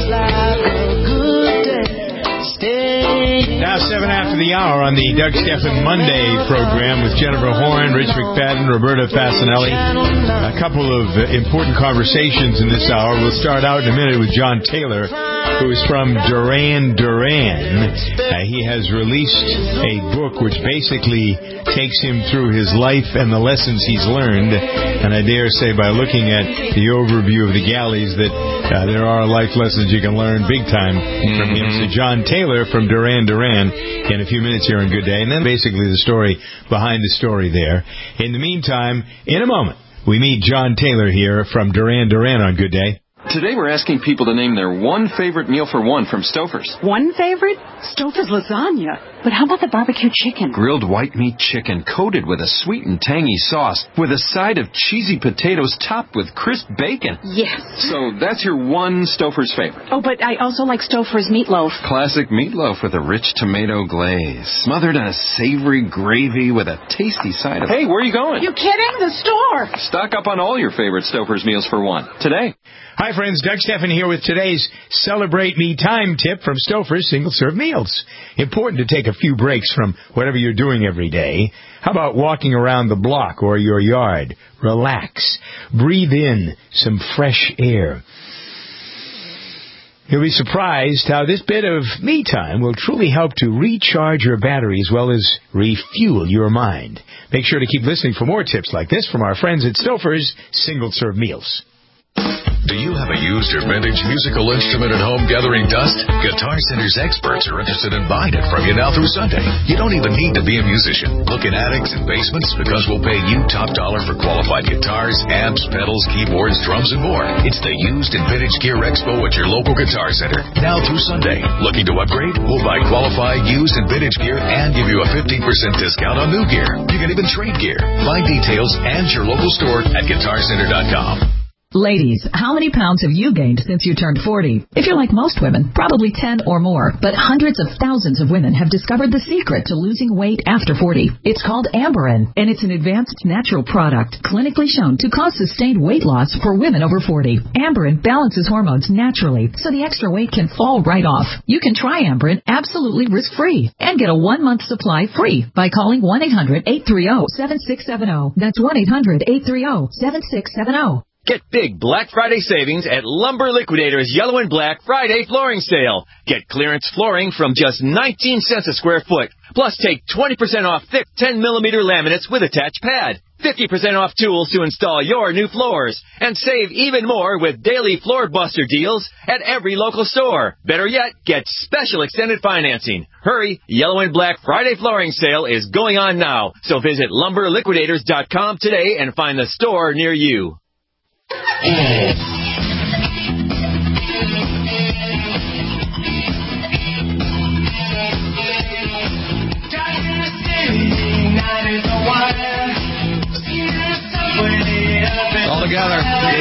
Now 7 after the hour on the Doug Stephan Monday program with Jennifer Horn, Rich McFadden, Roberta Fasanelli. A couple of important conversations in this hour. We'll start out in a minute with John Taylor, who is from Duran Duran. He has released a book which basically takes him through his life and the lessons he's learned. And I dare say by looking at the overview of the galleys that there are life lessons you can learn big time from him. So John Taylor from Duran Duran in a few minutes here on Good Day. And then basically the story behind the story there. In the meantime, in a moment, we meet John Taylor here from Duran Duran on Good Day. Today we're asking people to name their one favorite meal for one from Stouffer's. One favorite? Stouffer's lasagna. But how about the barbecue chicken? Grilled white meat chicken coated with a sweet and tangy sauce with a side of cheesy potatoes topped with crisp bacon. Yes. So that's your one Stouffer's favorite. Oh, but I also like Stouffer's meatloaf. Classic meatloaf with a rich tomato glaze, smothered in a savory gravy with a tasty side of... Hey, where are you going? You kidding? The store. Stock up on all your favorite Stouffer's meals for one today. Hi, friends. Doug Stephan here with today's Celebrate Me Time tip from Stouffer's single-serve meals. Important to take a few breaks from whatever you're doing every day. How about walking around the block or your yard? Relax. Breathe in some fresh air. You'll be surprised how this bit of me time will truly help to recharge your battery as well as refuel your mind. Make sure to keep listening for more tips like this from our friends at Stouffer's single-serve meals. Do you have a used or vintage musical instrument at home gathering dust? Guitar Center's experts are interested in buying it from you now through Sunday. You don't even need to be a musician. Look in attics and basements because we'll pay you top dollar for qualified guitars, amps, pedals, keyboards, drums, and more. It's the Used and Vintage Gear Expo at your local Guitar Center. Now through Sunday. Looking to upgrade? We'll buy qualified used and vintage gear and give you a 15% discount on new gear. You can even trade gear. Find details and your local store at GuitarCenter.com. Ladies, how many pounds have you gained since you turned 40? If you're like most women, probably 10 or more. But hundreds of thousands of women have discovered the secret to losing weight after 40. It's called Amberen, and it's an advanced natural product clinically shown to cause sustained weight loss for women over 40. Amberen balances hormones naturally, so the extra weight can fall right off. You can try Amberen absolutely risk-free and get a 1-month supply free by calling 1-800-830-7670. That's 1-800-830-7670. Get big Black Friday savings at Lumber Liquidators' Yellow and Black Friday flooring sale. Get clearance flooring from just 19 cents a square foot. Plus take 20% off thick 10mm laminates with attached pad. 50% off tools to install your new floors. And save even more with daily floor buster deals at every local store. Better yet, get special extended financing. Hurry, Yellow and Black Friday flooring sale is going on now. So visit lumberliquidators.com today and find the store near you. All together.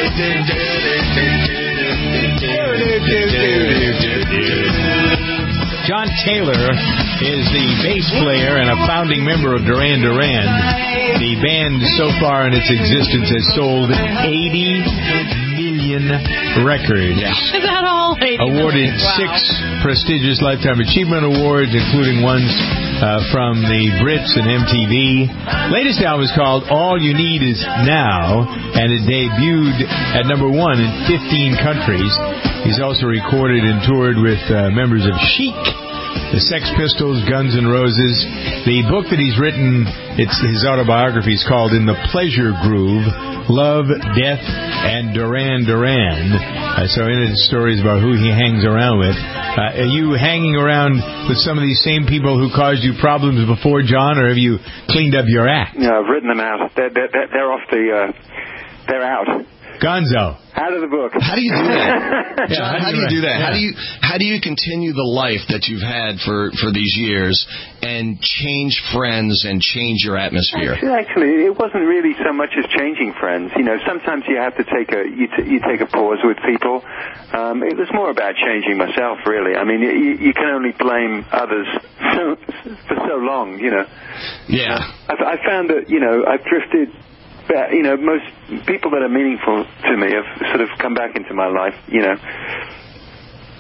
John Taylor is the bass player and a founding member of Duran Duran. The band so far in its existence has sold 80 million records. Yeah. Is that all? Awarded 6 prestigious Lifetime Achievement Awards, including ones from the Brits and MTV. Latest album is called All You Need Is Now, and it debuted at #1 in 15 countries. He's also recorded and toured with members of Chic, the Sex Pistols, Guns N' Roses. The book that he's written, it's his autobiography, is called In the Pleasure Groove, Love, Death, and Duran Duran. So in it, stories about who he hangs around with. Are you hanging around with some of these same people who caused you problems before, John, or have you cleaned up your act? No, I've written them out. They're off the... they're out. Gonzo. Out of the book. How do you do that? John, how do you do that? Yeah. How do you continue the life that you've had for these years and change friends and change your atmosphere? Actually, it wasn't really so much as changing friends. You know, sometimes you have to take you take a pause with people. It was more about changing myself, really. I mean, you can only blame others for so long, you know. Yeah. I found that, you know, I've drifted. But, you know, most people that are meaningful to me have sort of come back into my life, you know.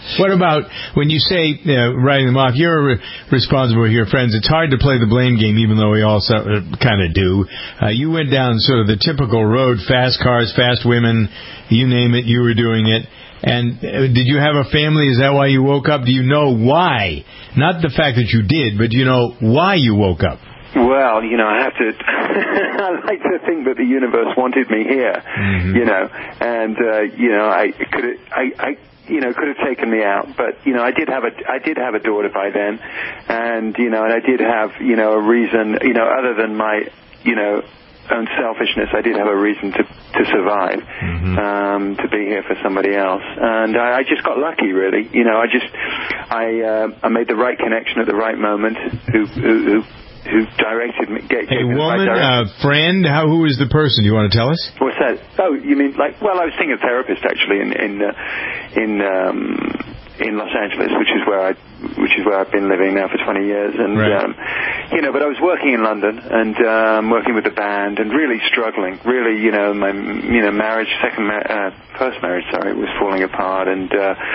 What about when you say writing them off? You're responsible with your friends. It's hard to play the blame game, even though we all kind of do. You went down sort of the typical road: fast cars, fast women, you name it. You were doing it. And did you have a family? Is that why you woke up? Do you know why? Not the fact that you did, but you know why you woke up. Well, I have to. I like to think that the universe wanted me here, and I could have taken me out, but I did have a daughter by then, and and I did have a reason, other than my own selfishness. I did have a reason to survive, to be here for somebody else, and I just got lucky, really. I made the right connection at the right moment. Who directed me? A woman, a friend? Who is the person? Do you want to tell us? What's that? Oh, you mean I was seeing a therapist actually in Los Angeles, which is where I've been living now for 20 years, and right. But I was working in London and working with the band and really struggling. Really, my marriage, first marriage, was falling apart, and.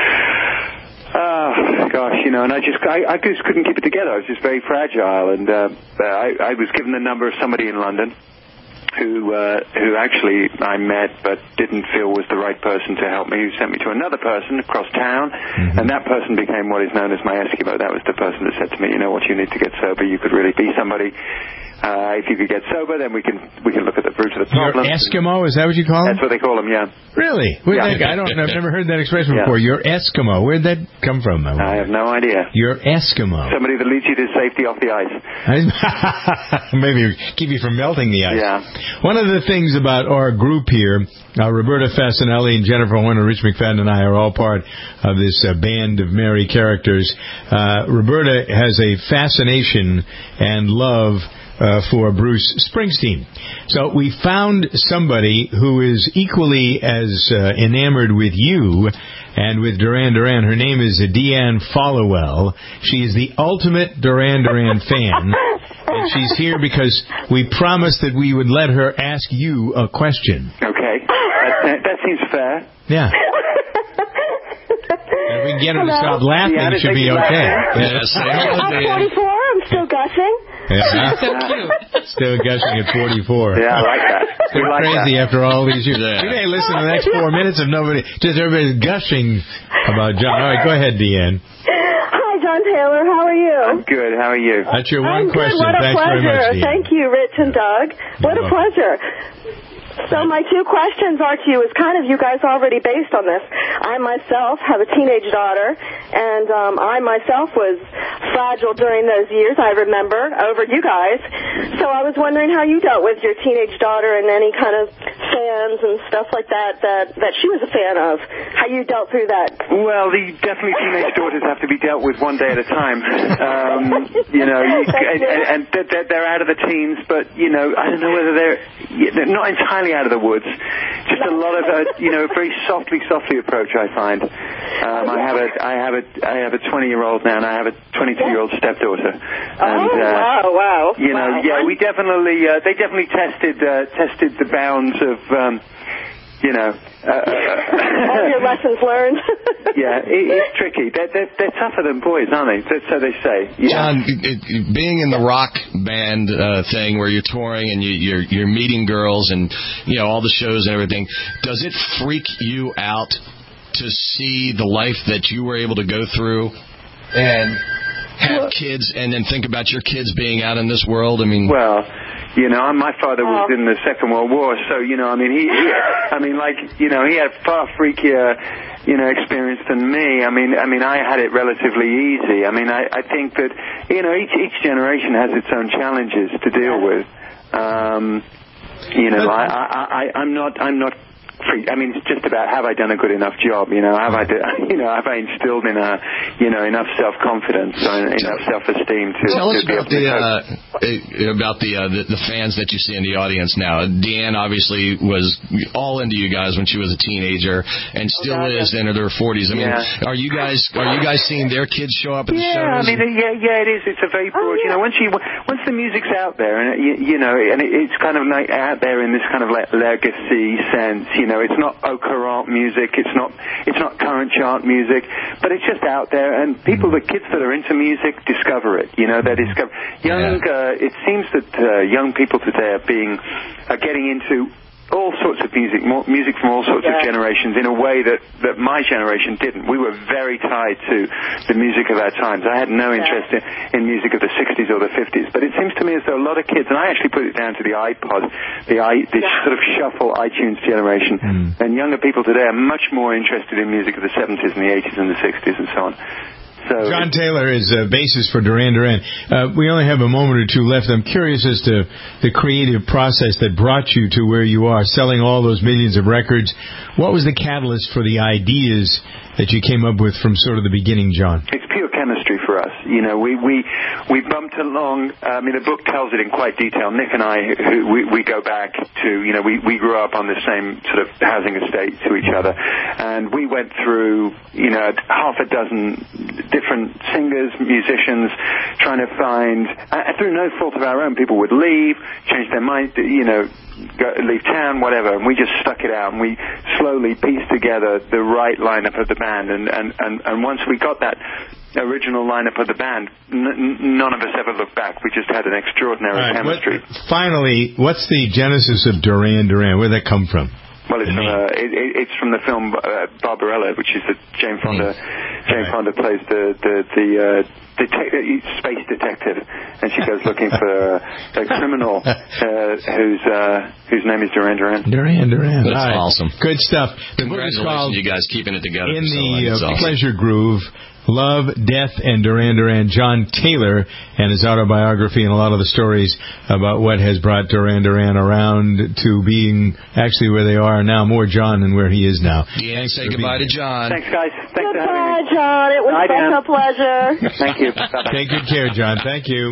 And I just couldn't keep it together. I was just very fragile, and I was given the number of somebody in London who actually I met but didn't feel was the right person to help me, who sent me to another person across town, and that person became what is known as my Eskimo. That was the person that said to me, what, you need to get sober. You could really be somebody. If you could get sober, then we can look at the root of the problem. Your Eskimo, is that what you call them? That's what they call them, yeah. Really? I've never heard that expression before. Your Eskimo. Where'd that come from? I have no idea. Your Eskimo. Somebody that leads you to safety off the ice. Maybe keep you from melting the ice. Yeah. One of the things about our group here, Roberta Fasanelli and Jennifer Horner, Rich McFadden, and I are all part of this band of merry characters. Roberta has a fascination and love for Bruce Springsteen. So we found somebody who is equally as enamored with you and with Duran Duran. Her name is Deanne Followell. She is the ultimate Duran Duran fan. And she's here because we promised that we would let her ask you a question. Okay. That seems fair. Yeah. If we can get her to stop laughing, it should be okay. Yes. I'm 44. I'm still gushing. Yeah. So cute. Still gushing at 44. Yeah, I like that. Still crazy after all these years. You may listen to the next 4 minutes of everybody's gushing about John. All right, go ahead, Deanne. Hi, John Taylor. How are you? I'm good. How are you? That's your one question. What a Thanks pleasure. very much, Deanne. Thank you, Rich and Doug. What a pleasure. So my two questions are to you is kind of you guys already based on this. I myself have a teenage daughter, and I myself was fragile during those years, I remember, over you guys. So I was wondering how you dealt with your teenage daughter and any kind of fans and stuff like that she was a fan of. How you dealt through that. Well, definitely teenage daughters have to be dealt with one day at a time. And they're out of the teens, but, I don't know whether they're not entirely out of the woods. Just a lot of a very softly approach, I find. I have a 20-year-old now, and I have a 22-year-old stepdaughter. And, wow. We definitely they definitely tested the bounds of all your lessons learned. Yeah, it's tricky. They're tougher than boys, aren't they? So they say. Yeah. John, being in the rock band thing where you're touring and you're meeting girls and all the shows and everything, does it freak you out to see the life that you were able to go through and have kids and then think about your kids being out in this world? I mean, well, my father was in the Second World War, so he had far freakier experience than me. I had it relatively easy. I think that each generation has its own challenges to deal with. I'm not. It's just about have I done a good enough job? Have I instilled in her, enough self-confidence and enough self-esteem to tell us about about the fans that you see in the audience now. Deanne obviously was all into you guys when she was a teenager, and still is into their 40s. I mean, are you guys seeing their kids show up at the shows? I mean, it is. It's a very broad. You know, once the music's out there, and and it's kind of like out there in this kind of like legacy sense. You know, it's not au courant music. It's not current chart music, but it's just out there, and the kids that are into music discover it. You know, they discover it seems that young people today are getting into all sorts of music from all sorts of generations in a way that my generation didn't. We were very tied to the music of our times. I had no interest in music of the 60s or the 50s, but it seems to me as though a lot of kids, and I actually put it down to the iPod, this sort of shuffle iTunes generation, and younger people today are much more interested in music of the 70s and the 80s and the 60s and so on. John Taylor is a bassist for Duran Duran. We only have a moment or two left. I'm curious as to the creative process that brought you to where you are, selling all those millions of records. What was the catalyst for the ideas that you came up with from sort of the beginning, John? It's pure chemistry for us. You know, we bumped along. I mean, the book tells it in quite detail. Nick and I, we go back to, we grew up on the same sort of housing estate to each other, and we went through, half a dozen different singers, musicians, trying to find, through no fault of our own, people would leave, change their mind, leave town, whatever, and we just stuck it out, and we slowly pieced together the right lineup of the band, and once we got that original lineup of the band, none of us ever looked back. We just had an extraordinary chemistry. Finally, what's the genesis of Duran Duran? Where'd that come from? Well, it's from the film Barbarella, which is Jane Fonda. Jane Fonda plays the space detective, and she goes looking for a criminal whose name is Duran Duran. Duran Duran. That's awesome. Good stuff. Congratulations, you guys, keeping it together. In the Pleasure Groove, Love, Death, and Duran Duran. John Taylor and his autobiography and a lot of the stories about what has brought Duran Duran around to being actually where they are now. More John than where he is now. Yeah, say goodbye to John. Thanks, guys. Thanks for having me. Goodbye, John. It was such a pleasure. Thank you. Bye-bye. Take good care, John. Thank you.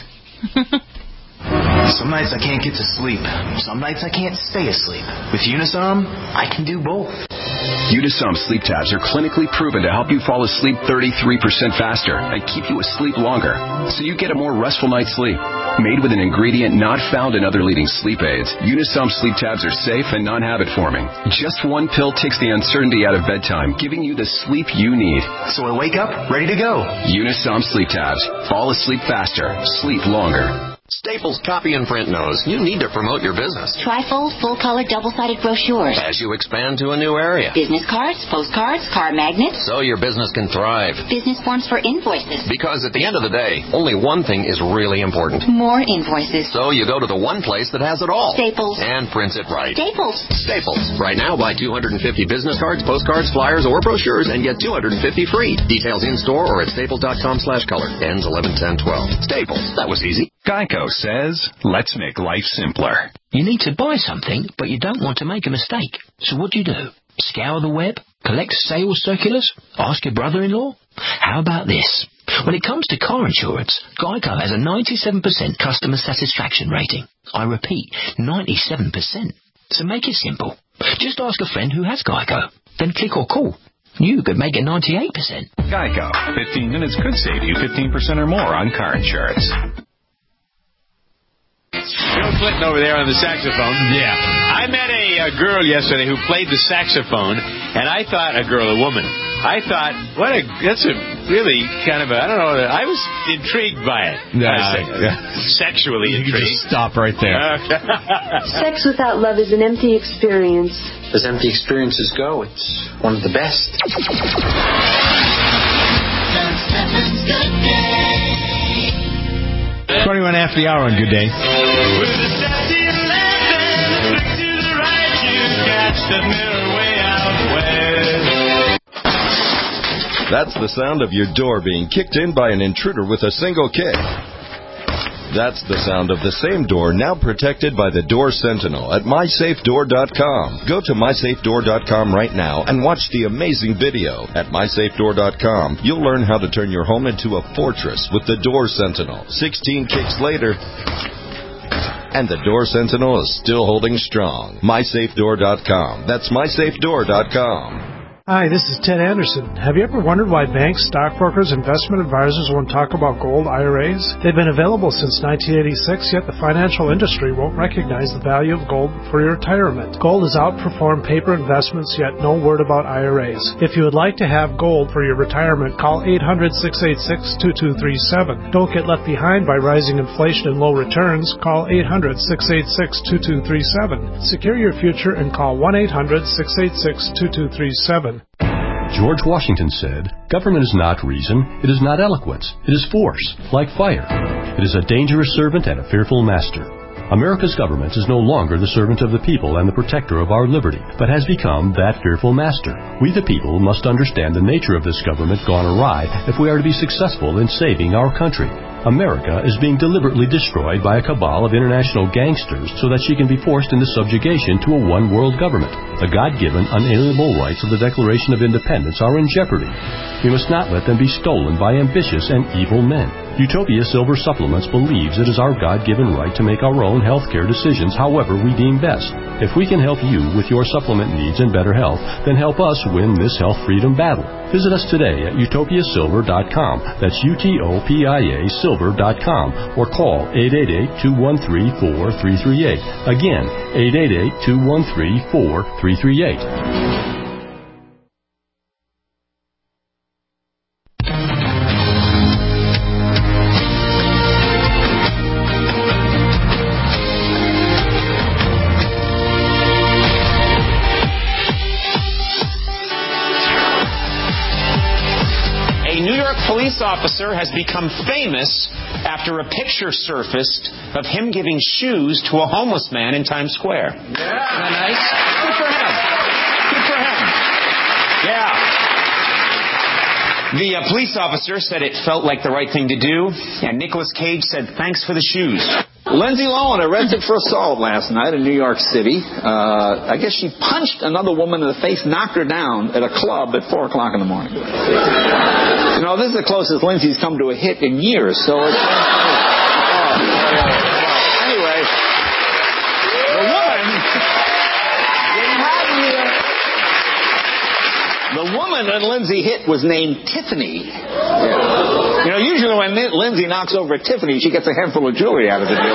Some nights I can't get to sleep. Some nights I can't stay asleep. With Unisom, I can do both. Unisom sleep tabs are clinically proven to help you fall asleep 33% faster and keep you asleep longer, so you get a more restful night's sleep. Made with an ingredient not found in other leading sleep aids, Unisom sleep tabs are safe and non-habit forming. Just one pill takes the uncertainty out of bedtime, giving you the sleep you need. So I wake up ready to go. Unisom sleep tabs. Fall asleep faster. Sleep longer. Staples Copy and Print knows you need to promote your business. Trifold, full-color, double-sided brochures. As you expand to a new area. Business cards, postcards, car magnets. So your business can thrive. Business forms for invoices. Because at the end of the day, only one thing is really important. More invoices. So you go to the one place that has it all. Staples. And prints it right. Staples. Staples. Right now, buy 250 business cards, postcards, flyers, or brochures and get 250 free. Details in-store or at staples.com/color. Ends 11/10/12. Staples. That was easy. Geico says, let's make life simpler. You need to buy something, but you don't want to make a mistake. So what do? Scour the web? Collect sales circulars? Ask your brother-in-law? How about this? When it comes to car insurance, Geico has a 97% customer satisfaction rating. I repeat, 97%. So make it simple. Just ask a friend who has Geico. Then click or call. You could make it 98%. Geico. 15 minutes could save you 15% or more on car insurance. Bill Clinton over there on the saxophone. Yeah. I met a girl yesterday who played the saxophone, and I thought, a woman. I thought, that's a really kind of I don't know, I was intrigued by it. Sexually intrigued. You just stop right there. Sex without love is an empty experience. As empty experiences go, it's one of the best. 21 after the hour on Good Day. That's the sound of your door being kicked in by an intruder with a single kick. That's the sound of the same door now protected by the Door Sentinel at MySafeDoor.com. Go to MySafeDoor.com right now and watch the amazing video. At MySafeDoor.com, you'll learn how to turn your home into a fortress with the Door Sentinel. 16 kicks later, and the Door Sentinel is still holding strong. MySafeDoor.com. That's MySafeDoor.com. Hi, this is Ted Anderson. Have you ever wondered why banks, stockbrokers, investment advisors won't talk about gold IRAs? They've been available since 1986, yet the financial industry won't recognize the value of gold for your retirement. Gold has outperformed paper investments, yet no word about IRAs. If you would like to have gold for your retirement, call 800-686-2237. Don't get left behind by rising inflation and low returns. Call 800-686-2237. Secure your future and call 1-800-686-2237. George Washington said, "Government is not reason, it is not eloquence, it is force, like fire. It is a dangerous servant and a fearful master." America's government is no longer the servant of the people and the protector of our liberty, but has become that fearful master. We the people must understand the nature of this government gone awry if we are to be successful in saving our country. America is being deliberately destroyed by a cabal of international gangsters so that she can be forced into subjugation to a one-world government. The God-given, unalienable rights of the Declaration of Independence are in jeopardy. We must not let them be stolen by ambitious and evil men. Utopia Silver Supplements believes it is our God-given right to make our own health care decisions however we deem best. If we can help you with your supplement needs and better health, then help us win this health freedom battle. Visit us today at utopiasilver.com. That's UTOPIA Silver.com, or call 888-213-4338. Again, 888-213-4338. Officer has become famous after a picture surfaced of him giving shoes to a homeless man in Times Square. Yeah. Isn't that nice? Good for him. Good for him. Yeah. The police officer said it felt like the right thing to do, and Nicolas Cage said thanks for the shoes. Lindsay Lohan arrested for assault last night in New York City. I guess she punched another woman in the face, knocked her down at a club at 4 o'clock in the morning. You know, this is the closest Lindsay's come to a hit in years, so it's... Anyway, the woman that Lindsay hit was named Tiffany. Yeah. You know, usually when Lindsay knocks over Tiffany, she gets a handful of jewelry out of the deal.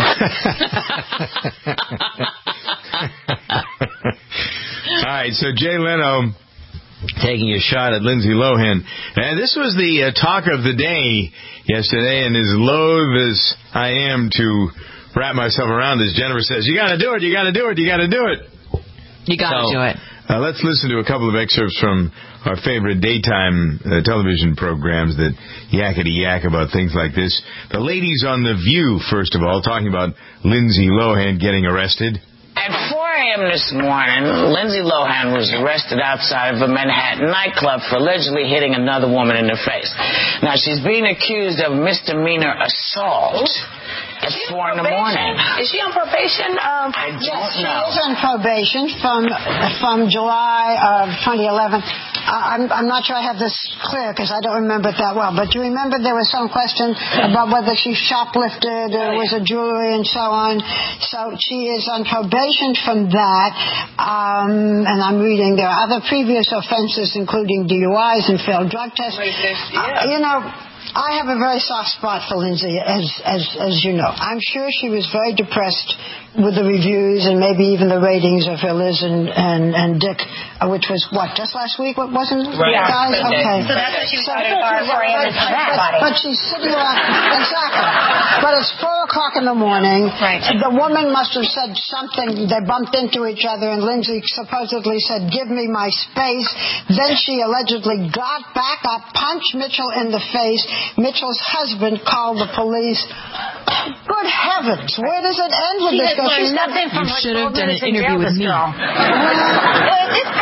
All right, so Jay Leno taking a shot at Lindsay Lohan. And this was the talk of the day yesterday, and as loath as I am to wrap myself around this, Jennifer says, you got to do it, you got to do it, you got to do it. You got to do it. Let's listen to a couple of excerpts from our favorite daytime television programs that yakety-yak about things like this. The ladies on The View, first of all, talking about Lindsay Lohan getting arrested. At 4 a.m. this morning, Lindsay Lohan was arrested outside of a Manhattan nightclub for allegedly hitting another woman in the face. Now, she's being accused of misdemeanor assault at 4 in the morning. Is she on probation? I don't know. She is on probation from July of 2011. I'm not sure I have this clear because I don't remember it that well. But you remember there was some question about whether she shoplifted or was a jewelry and so on. So she is on probation from that. And I'm reading there are other previous offenses, including DUIs and failed drug tests. You know, I have a very soft spot for Lindsay, as you know. I'm sure she was very depressed with the reviews and maybe even the ratings of her Liz and Dick, which was, what, just last week? What wasn't it? Right. Guys? Okay. So that's what she was talking about. But she's sitting around. Exactly. But it's 4 o'clock in the morning. Right. The woman must have said something. They bumped into each other, and Lindsay supposedly said, give me my space. Then she allegedly got back up, punched Mitchell in the face. Mitchell's husband called the police. Good heavens. Where does it end with this? Nothing from you should have done an interview with me. At this point, though, her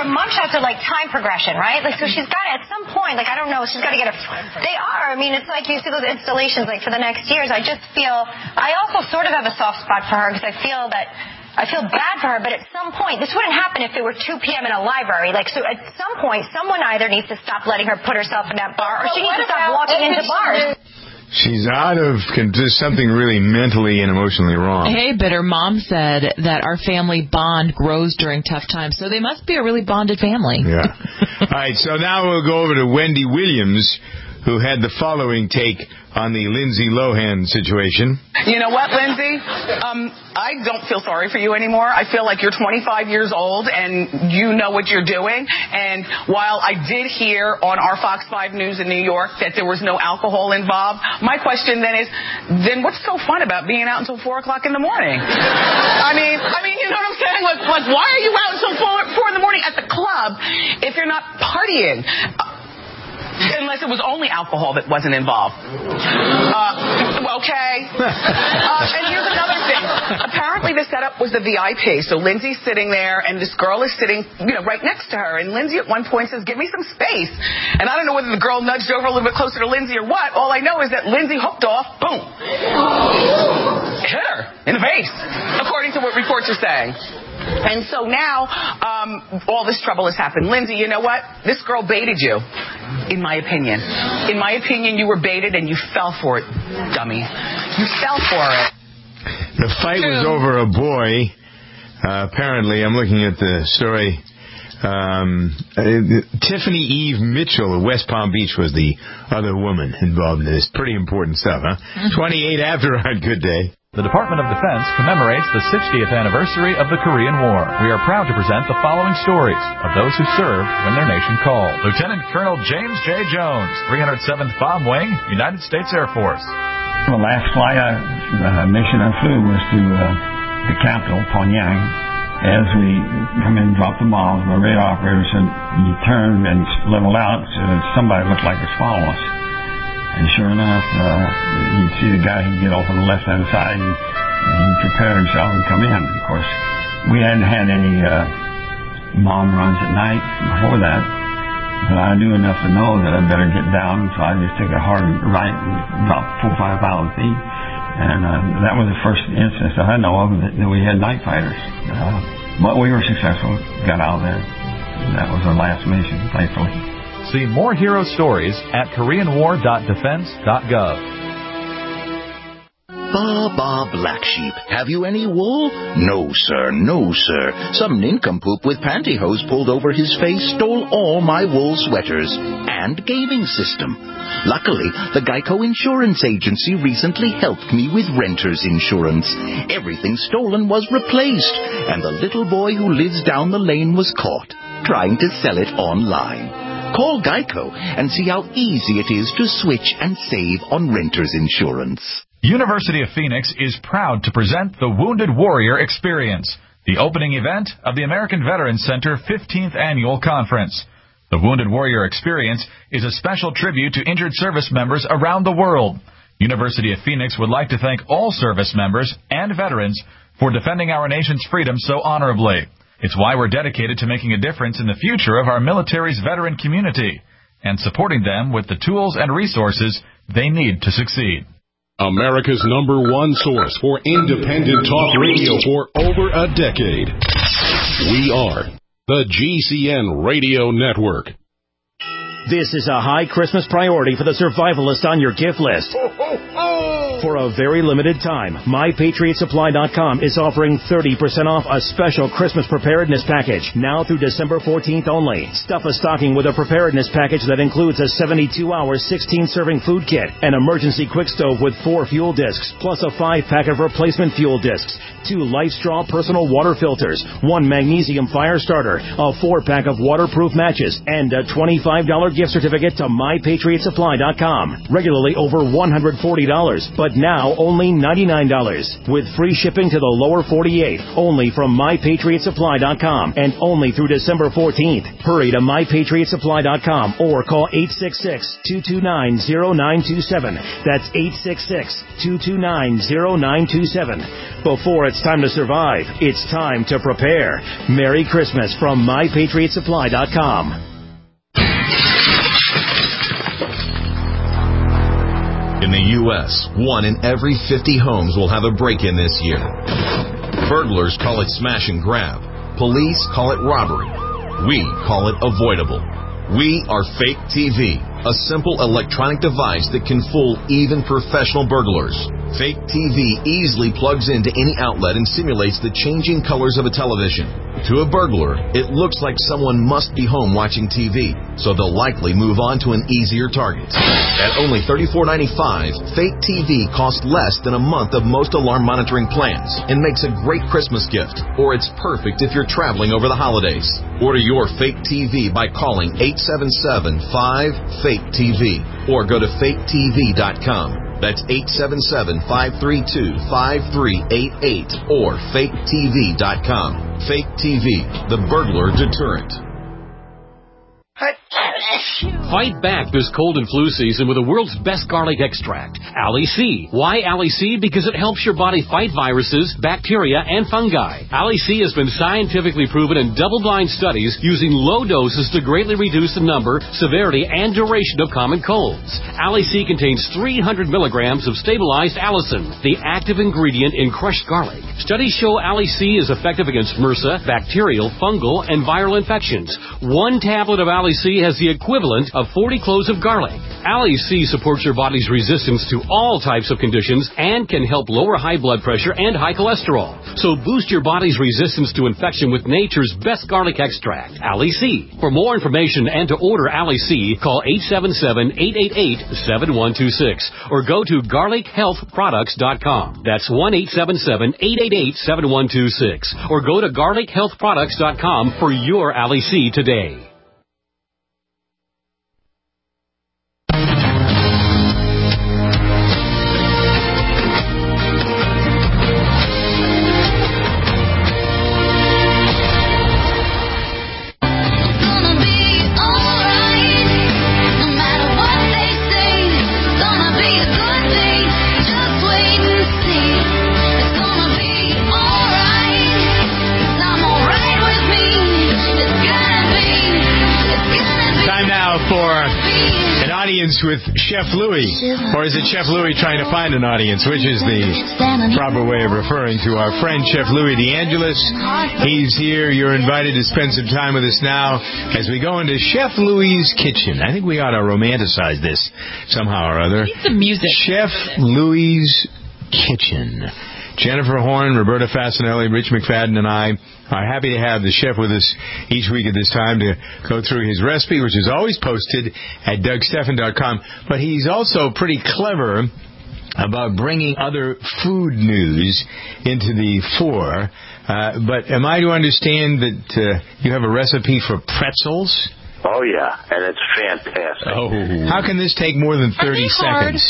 mugshots are like time progression, right? Like, so she's got to, at some point, like, I don't know, she's got to get a... They are. I mean, it's like you see those installations, like, for the next years. I just feel... I also sort of have a soft spot for her because I feel bad for her, but at some point, this wouldn't happen if it were 2 p.m. in a library. Like, so at some point, someone either needs to stop letting her put herself in that bar, or she needs to stop walking into bars. She's there's something really mentally and emotionally wrong. Hey, Bitter Mom said that our family bond grows during tough times, so they must be a really bonded family. Yeah. All right, so now we'll go over to Wendy Williams, who had the following take on the Lindsay Lohan situation. You know what, Lindsay? I don't feel sorry for you anymore. I feel like you're 25 years old and you know what you're doing. And while I did hear on our Fox 5 News in New York that there was no alcohol involved, my question then is, then what's so fun about being out until 4 o'clock in the morning? I mean, you know what I'm saying? Like why are you out until 4 in the morning at the club if you're not partying? Unless it was only alcohol that wasn't involved. Okay. And here's another thing. Apparently the setup was the VIP. So Lindsay's sitting there, and this girl is sitting, right next to her. And Lindsay at one point says, "Give me some space." And I don't know whether the girl nudged over a little bit closer to Lindsay or what. All I know is that Lindsay hooked off. Boom. Hit her in the face, according to what reports are saying. And so now, all this trouble has happened. Lindsay, you know what? This girl baited you, in my opinion. In my opinion, you were baited and you fell for it, dummy. You fell for it. The fight was over a boy. Apparently, I'm looking at the story. Tiffany Eve Mitchell of West Palm Beach was the other woman involved in this. Pretty important stuff, huh? 28 after on Good Day. The Department of Defense commemorates the 60th anniversary of the Korean War. We are proud to present the following stories of those who served when their nation called. Lieutenant Colonel James J. Jones, 307th Bomb Wing, United States Air Force. The last mission I flew was to the capital, Pyongyang. As we come in and drop the bombs, the radar operator said, "You turn and level out." So somebody looked like it was following us. And sure enough, you'd see the guy who'd get off on the left-hand side, and he'd prepare himself and come in. Of course, we hadn't had any bomb runs at night before that, but I knew enough to know that I'd better get down, so I just took a hard right and dropped 4 or 5,000 feet. And that was the first instance that I know of that we had night fighters. But we were successful, got out of there. And that was our last mission, thankfully. See more hero stories at KoreanWar.defense.gov. Ba, black sheep. Have you any wool? No, sir, no, sir. Some nincompoop with pantyhose pulled over his face stole all my wool sweaters and gaming system. Luckily, the Geico Insurance Agency recently helped me with renter's insurance. Everything stolen was replaced, and the little boy who lives down the lane was caught trying to sell it online. Call Geico and see how easy it is to switch and save on renter's insurance. University of Phoenix is proud to present the Wounded Warrior Experience, the opening event of the American Veterans Center 15th Annual Conference. The Wounded Warrior Experience is a special tribute to injured service members around the world. University of Phoenix would like to thank all service members and veterans for defending our nation's freedom so honorably. It's why we're dedicated to making a difference in the future of our military's veteran community and supporting them with the tools and resources they need to succeed. America's #1 source for independent talk radio for over a decade. We are the GCN Radio Network. This is a high Christmas priority for the survivalist on your gift list. For a very limited time, MyPatriotSupply.com is offering 30% off a special Christmas preparedness package now through December 14th only. Stuff a stocking with a preparedness package that includes a 72-hour 16-serving food kit, an emergency quick stove with 4 fuel discs, plus a 5-pack of replacement fuel discs, 2 LifeStraw personal water filters, 1 magnesium fire starter, a 4-pack of waterproof matches, and a $25 gift certificate to MyPatriotSupply.com. Regularly over $140, but but now only $99. With free shipping to the lower 48, only from MyPatriotSupply.com and only through December 14th. Hurry to MyPatriotSupply.com or call 866-229-0927. That's 866-229-0927. Before it's time to survive, it's time to prepare. Merry Christmas from MyPatriotSupply.com. In the U.S., 1 in every 50 homes will have a break-in this year. Burglars call it smash and grab. Police call it robbery. We call it avoidable. We are Fake TV, a simple electronic device that can fool even professional burglars. Fake TV easily plugs into any outlet and simulates the changing colors of a television. To a burglar, it looks like someone must be home watching TV, so they'll likely move on to an easier target. At only $34.95, Fake TV costs less than a month of most alarm monitoring plans and makes a great Christmas gift, or it's perfect if you're traveling over the holidays. Order your Fake TV by calling 877-5-FAKE-TV or go to faketv.com. That's 877-532-5388 or faketv.com. Fake TV, the burglar deterrent. Fight back this cold and flu season with the world's best garlic extract, Ali C. Why Ali C? Because it helps your body fight viruses, bacteria, and fungi. Ali C has been scientifically proven in double-blind studies using low doses to greatly reduce the number, severity, and duration of common colds. Ali C contains 300 milligrams of stabilized allicin, the active ingredient in crushed garlic. Studies show Ali C is effective against MRSA, bacterial, fungal, and viral infections. 1 tablet of Ali C has the equivalent of 40 cloves of garlic. Ali C supports your body's resistance to all types of conditions and can help lower high blood pressure and high cholesterol. So boost your body's resistance to infection with nature's best garlic extract, Ali C. For more information and to order Ali C, call 877-888-7126 or go to garlichealthproducts.com. That's 1-877-888-7126 or go to garlichealthproducts.com for your Ali C today. With Chef Louie, or is it Chef Louie trying to find an audience? Which is the proper way of referring to our friend Chef Louie DeAngelis? He's here. You're invited to spend some time with us now as we go into Chef Louie's kitchen. I think we ought to romanticize this somehow or other. Need some music. Chef Louie's kitchen. Jennifer Horn, Roberta Fasanelli, Rich McFadden, and I are happy to have the chef with us each week at this time to go through his recipe, which is always posted at DougStephan.com. But he's also pretty clever about bringing other food news into the fore. But am I to understand that you have a recipe for pretzels? Oh, yeah, and it's fantastic. Oh. How can this take more than 30 seconds?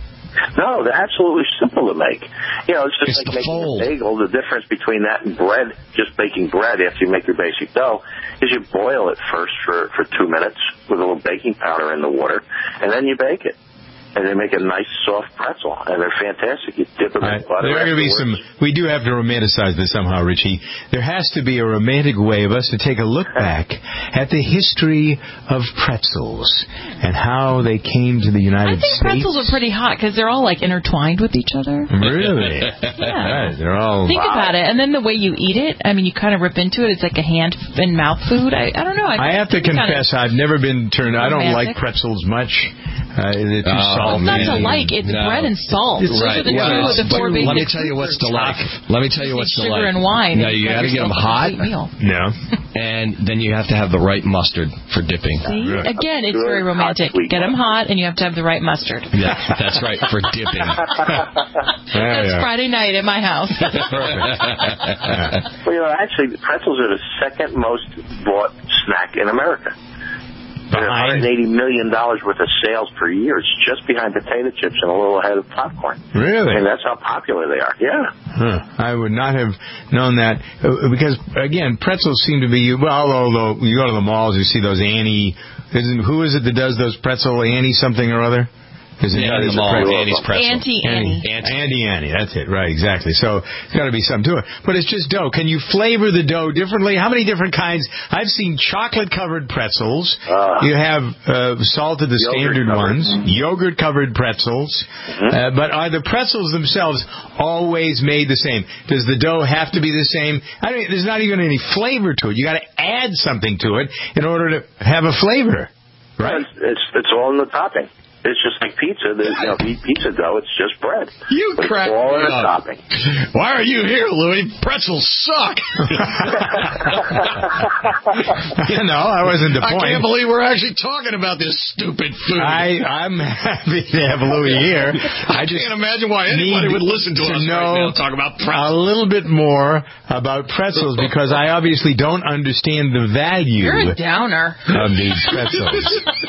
No, they're absolutely simple to make. You know, it's just like making a bagel. The difference between that and bread, just baking bread after you make your basic dough, is you boil it first for 2 minutes with a little baking powder in the water, and then you bake it. And they make a nice soft pretzel, and they're fantastic. You dip them in butter. There are going to be some. We do have to romanticize this somehow, Richie. There has to be a romantic way of us to take a look back at the history of pretzels and how they came to the United States. I think pretzels are pretty hot because they're all like intertwined with each other. Really? Yeah. They're all. Think about it, and then the way you eat it. I mean, you kind of rip into it. It's like a hand and mouth food. I don't know. I have to confess, I've never been turned. I don't like pretzels much. They're too salty. It's not to like. It's bread and salt. Those are the two of the four basic. Let me tell you what's to like. Let me tell you what's to like. Sugar and wine. Now, you got to get them hot. No. And then you have to have the right mustard for dipping. See? Again, it's very romantic. Get them hot, and you have to have the right mustard. Yeah, that's right, for dipping. That's Friday night at my house. Well, you know, actually, pretzels are the second most bought snack in America. $180 million worth of sales per year. It's just behind potato chips and a little ahead of popcorn. Really? And that's how popular they are. Yeah. I would not have known that because, again, pretzels seem to be, well, although you go to the malls, you see those Annie, who is it that does those pretzel, Annie something or other? Is it in the mall, Annie's pretzel. Auntie Annie, that's it, right, exactly. So there's got to be something to it. But it's just dough. Can you flavor the dough differently? How many different kinds? I've seen chocolate-covered pretzels. You have salted, the standard ones, yogurt-covered pretzels. But are the pretzels themselves always made the same? Does the dough have to be the same? I mean, there's not even any flavor to it. You got to add something to it in order to have a flavor, right? It's all in the topping. It's just like pizza. Eat pizza dough. It's just bread. You crack me all in the up. topping. Why are you here, Louis? Pretzels suck. I wasn't the point. I can't believe we're actually talking about this stupid food. I'm happy to have Louis here. I can't imagine why anybody would listen to us right now talk about pretzels. A little bit more about pretzels because I obviously don't understand the value. You're a downer. Of these pretzels.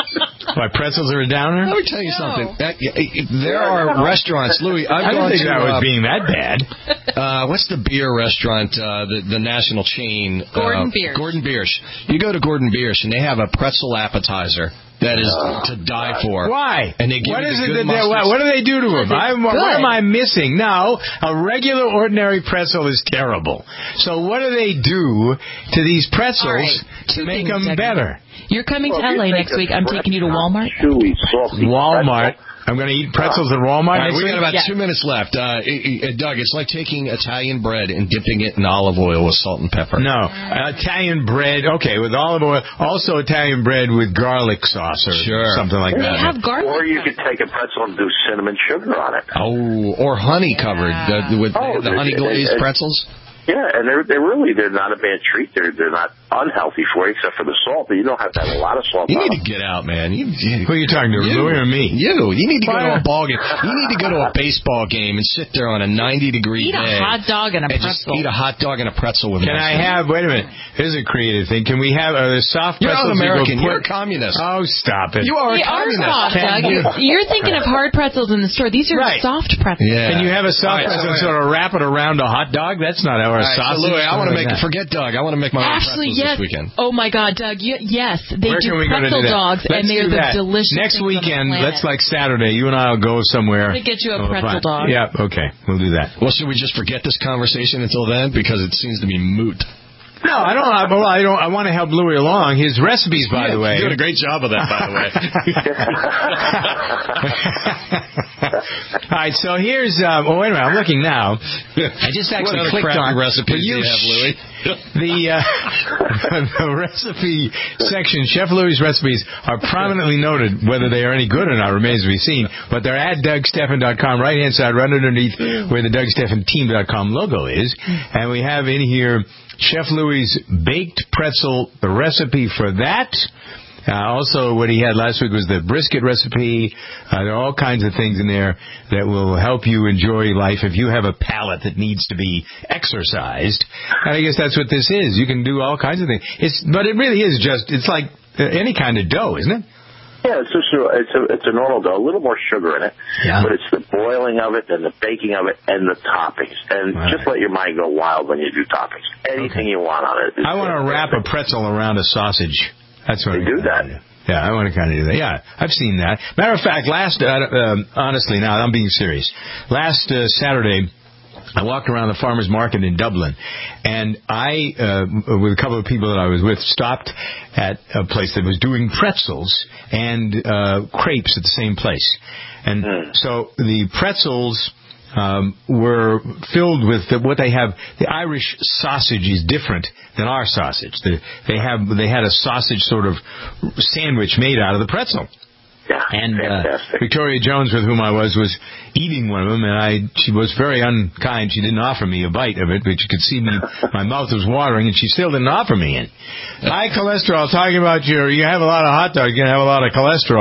Why, pretzels are a downer? Let me tell you something. There are restaurants, Louis. I don't think that was being that bad. What's the beer restaurant? The national chain. Gordon Biersch. Gordon Biersch. You go to Gordon Biersch and they have a pretzel appetizer that is to die for. Why? And they give what you is the it good that what do they do to them? What am I missing? Now, a regular ordinary pretzel is terrible. So what do they do to these pretzels to make them better? You're coming to LA next week. I'm taking you to Walmart. Chewy, salty Walmart. I'm going to eat pretzels at Walmart. Right, we got about 2 minutes left. Doug, it's like taking Italian bread and dipping it in olive oil with salt and pepper. No. Italian bread, okay, with olive oil. Also Italian bread with garlic sauce or something like that. They have garlic. Or you could take a pretzel and do cinnamon sugar on it. Oh, or honey covered with the honey glazed pretzels. Yeah, and they're not a bad treat. They're not unhealthy for you, except for the salt. But you don't have to have a lot of salt. You need to get out, man. Who are you talking to, Louis or me? You need to go to a ball game. You need to go to a baseball game and sit there on a 90-degree day. Eat a hot dog and a pretzel. Just eat a hot dog and a pretzel with. Can I have? Wait a minute. Here's a creative thing. Can we have the soft pretzels? You're American. You're a communist. Oh, stop it. You are a communist. Soft, Doug. You're thinking of hard pretzels in the store. These are soft pretzels. Yeah. Can you have a soft pretzel and sort of wrap it around a hot dog? That's not our sausage. So Louis, I want to forget Doug. I want to make my own pretzels this weekend. Oh my God, Doug. Yes, they Where do can we pretzel go to do dogs, and they are the delicious. Next weekend, let's like Saturday. You and I will go somewhere. I'm gonna get you a pretzel dog. Yeah, okay, we'll do that. Well, should we just forget this conversation until then because it seems to be moot? No, I don't. I want to help Louis along. His recipes, by the way. You're doing a great job of that, by the way. All right, so here's. Wait a minute. I'm looking now. I just actually clicked on recipes you have, Louis. The recipe section. Chef Louis' recipes are prominently noted. Whether they are any good or not remains to be seen. But they're at DougStephan.com, right hand side, right underneath where the DougStephanTeam.com logo is, and we have in here Chef Louis' baked pretzel, the recipe for that. Also, what he had last week was the brisket recipe. There are all kinds of things in there that will help you enjoy life if you have a palate that needs to be exercised. And I guess that's what this is. You can do all kinds of things. But it really is it's like any kind of dough, isn't it? Yeah, it's a normal dough, a little more sugar in it, but it's the boiling of it and the baking of it and the toppings. And just let your mind go wild when you do toppings. Anything you want on it. I want to wrap a pretzel around a sausage. That's what they do that. Yeah, I want to kind of do that. Yeah, I've seen that. Matter of fact, honestly, now I'm being serious. Last Saturday, I walked around the farmer's market in Dublin, and I, with a couple of people that I was with, stopped at a place that was doing pretzels and crepes at the same place. And so the pretzels were filled with what they have. The Irish sausage is different than our sausage. They had a sausage sort of sandwich made out of the pretzel. Yeah, and Victoria Jones, with whom I was eating one of them, and she was very unkind. She didn't offer me a bite of it, but you could see my mouth was watering, and she still didn't offer me it. High cholesterol, talking about you have a lot of hot dogs, you're going to have a lot of cholesterol.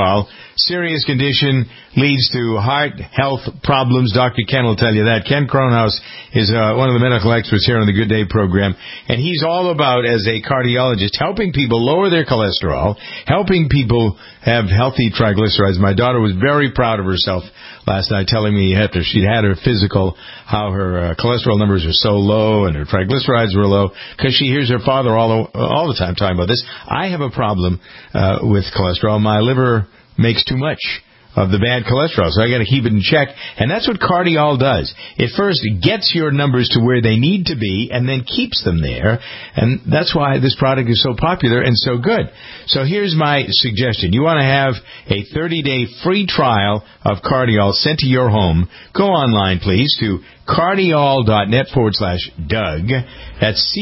serious condition, leads to heart health problems. Dr. Ken will tell you that. Ken Kronhaus is one of the medical experts here on the Good Day program, and he's all about, as a cardiologist, helping people lower their cholesterol, helping people have healthy triglycerides. My daughter was very proud of herself last night, telling me after she'd had her physical how her cholesterol numbers are so low and her triglycerides were low, because she hears her father all the time talking about this. I have a problem with cholesterol. My liver makes too much of the bad cholesterol, so I got to keep it in check. And that's what Cardiol does. It first gets your numbers to where they need to be and then keeps them there. And that's why this product is so popular and so good. So here's my suggestion. You want to have a 30-day free trial of Cardiol sent to your home. Go online, please, to cardiol.net/Doug. That's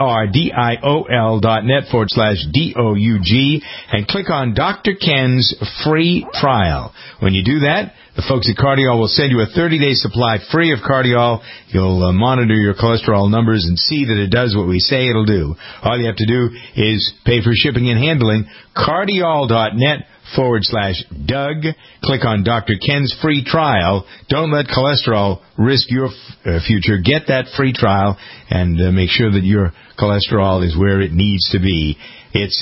cardiol.net/DOUG, and click on Dr. Ken's free trial. When you do that, the folks at Cardiol will send you a 30-day supply free of Cardiol. You'll monitor your cholesterol numbers and see that it does what we say it'll do. All you have to do is pay for shipping and handling. Cardiol.net/Doug. Click on Dr. Ken's free trial. Don't let cholesterol risk your future. Get that free trial and make sure that your cholesterol is where it needs to be. It's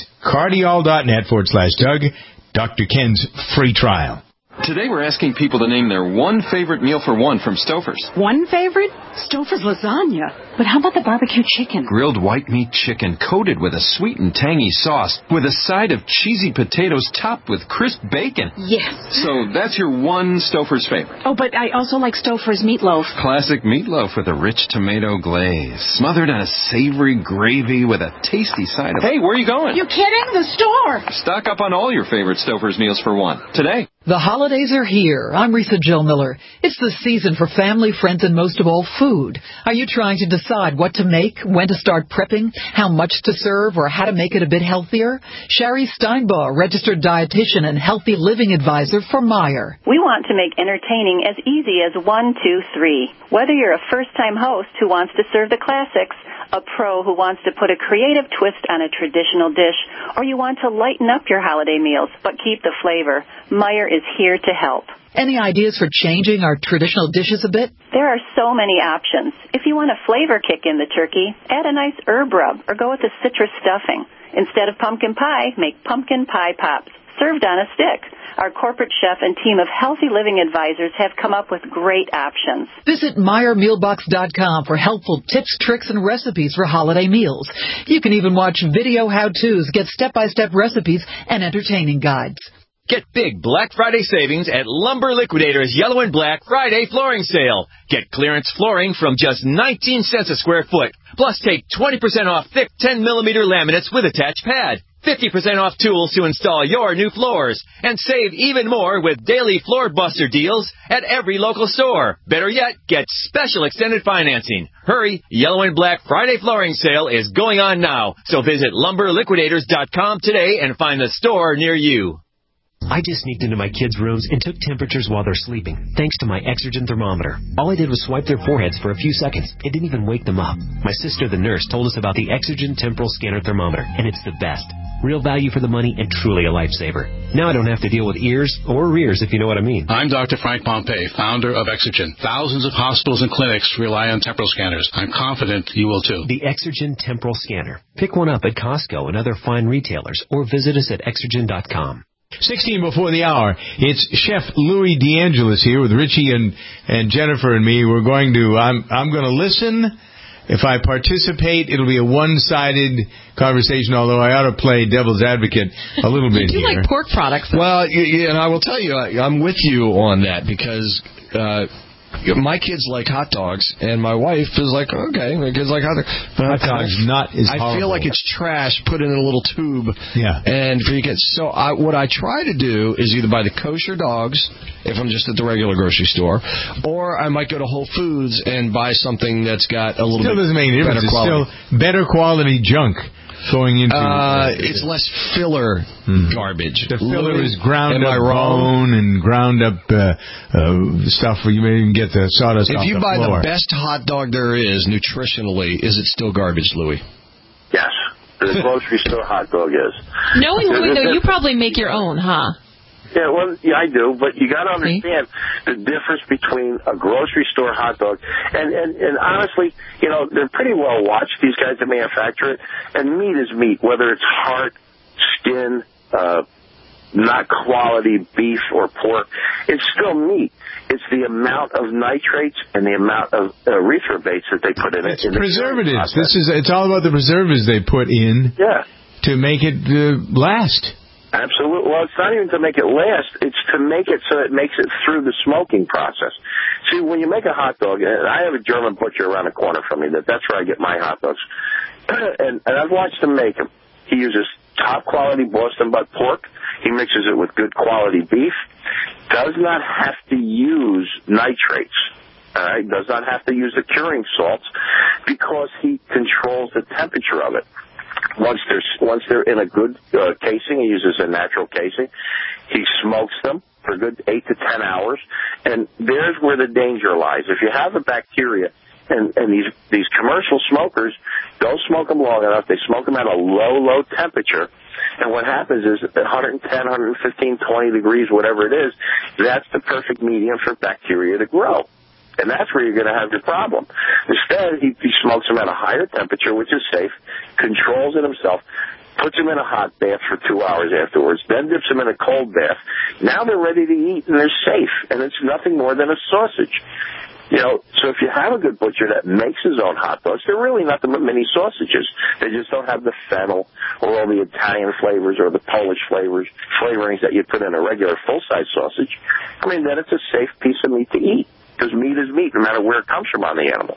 cardiol.net/Doug. Dr. Ken's free trial. Today we're asking people to name their one favorite meal for one from Stouffer's. One favorite? Stouffer's lasagna. But how about the barbecue chicken? Grilled white meat chicken coated with a sweet and tangy sauce with a side of cheesy potatoes topped with crisp bacon. Yes. So that's your one Stouffer's favorite. Oh, but I also like Stouffer's meatloaf. Classic meatloaf with a rich tomato glaze, smothered in a savory gravy with a tasty side of... Hey, where are you going? You kidding? The store. Stock up on all your favorite Stouffer's meals for one today. The holidays are here. I'm Risa Jill Miller. It's the season for family, friends, and most of all, food. Are you trying to decide what to make, when to start prepping, how much to serve, or how to make it a bit healthier? Sherry Steinbaugh, registered dietitian and healthy living advisor for Meijer. We want to make entertaining as easy as 1, 2, 3. Whether you're a first-time host who wants to serve the classics, a pro who wants to put a creative twist on a traditional dish, or you want to lighten up your holiday meals but keep the flavor, Meijer is here to help. Any ideas for changing our traditional dishes a bit? There are so many options. If you want a flavor kick in the turkey, add a nice herb rub or go with the citrus stuffing. Instead of pumpkin pie, make pumpkin pie pops, served on a stick. Our corporate chef and team of healthy living advisors have come up with great options. Visit MeijerMealbox.com for helpful tips, tricks, and recipes for holiday meals. You can even watch video how-tos, get step-by-step recipes, and entertaining guides. Get big Black Friday savings at Lumber Liquidators' Yellow and Black Friday flooring sale. Get clearance flooring from just 19 cents a square foot. Plus take 20% off thick 10-millimeter laminates with attached pad. 50% off tools to install your new floors. And save even more with daily floor buster deals at every local store. Better yet, get special extended financing. Hurry, Yellow and Black Friday flooring sale is going on now. So visit lumberliquidators.com today and find the store near you. I just sneaked into my kids' rooms and took temperatures while they're sleeping, thanks to my Exergen thermometer. All I did was swipe their foreheads for a few seconds. It didn't even wake them up. My sister, the nurse, told us about the Exergen Temporal Scanner Thermometer, and it's the best. Real value for the money and truly a lifesaver. Now I don't have to deal with ears or rears, if you know what I mean. I'm Dr. Frank Pompey, founder of Exergen. Thousands of hospitals and clinics rely on temporal scanners. I'm confident you will too. The Exergen Temporal Scanner. Pick one up at Costco and other fine retailers, or visit us at Exergen.com. 16 before the hour. It's Chef Louis DeAngelis here with Richie and Jennifer and me. We're going to, I'm going to listen. If I participate, it'll be a one-sided conversation, although I ought to play devil's advocate a little bit here. You do like pork products. Well, and I will tell you, I'm with you on that because my kids like hot dogs, and my wife is like, okay, my kids like hot dogs. But hot dogs not as horrible. I feel like it's trash put in a little tube. Yeah. And for you kids. So what I try to do is either buy the kosher dogs, if I'm just at the regular grocery store, or I might go to Whole Foods and buy something that's got a little bit better quality. It's still better quality junk going into it's less filler garbage. The filler is ground up bone and ground up stuff where you may even get the sawdust off the floor. If you buy the best hot dog there is nutritionally, is it still garbage, Louis? Yes. The grocery store hot dog is. Knowing Louis, though, you probably make your own, huh? Yeah, well, yeah, I do, but you got to understand the difference between a grocery store hot dog and honestly, you know, they're pretty well watched, these guys that manufacture it, and meat is meat, whether it's heart, skin, not quality beef or pork, it's still meat. It's the amount of nitrates and the amount of erythrobates that they put in it. It's preservatives. It's all about the preservatives they put in to make it last. Absolutely. Well, it's not even to make it last. It's to make it so it makes it through the smoking process. See, when you make a hot dog, and I have a German butcher around the corner from me, that's where I get my hot dogs. and I've watched him make them. He uses top quality Boston butt pork. He mixes it with good quality beef. Does not have to use nitrates. All right? Does not have to use the curing salts because he controls the temperature of it. Once they're in a good casing, he uses a natural casing. He smokes them for a good 8 to 10 hours, and there's where the danger lies. If you have a bacteria, and these commercial smokers don't smoke them long enough, they smoke them at a low temperature, and what happens is at 110, 115, 20 degrees, whatever it is, that's the perfect medium for bacteria to grow. And that's where you're going to have your problem. Instead, he smokes them at a higher temperature, which is safe, controls it himself, puts them in a hot bath for 2 hours afterwards, then dips them in a cold bath. Now they're ready to eat, and they're safe, and it's nothing more than a sausage. You know, so if you have a good butcher that makes his own hot dogs, they're really nothing but mini sausages. They just don't have the fennel or all the Italian flavors or the Polish flavorings that you put in a regular full-size sausage. I mean, then it's a safe piece of meat to eat. Because meat is meat, no matter where it comes from on the animal.